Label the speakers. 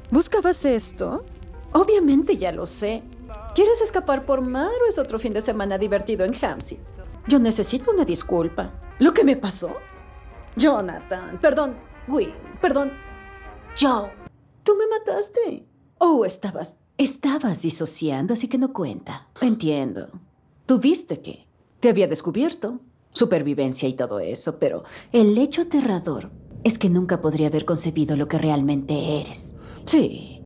Speaker 1: ¿Buscabas esto? Obviamente ya lo sé. ¿Quieres escapar por mar o es otro fin de semana divertido en Hampshire? Yo necesito una disculpa. ¿Lo que me pasó? Jonathan, perdón, Will, perdón, Joe. Tú me mataste. Oh, estabas disociando, así que no cuenta. Entiendo. Tuviste que. Te había descubierto. Supervivencia y todo eso, pero el hecho aterrador es que nunca podría haber concebido lo que realmente eres. Sí,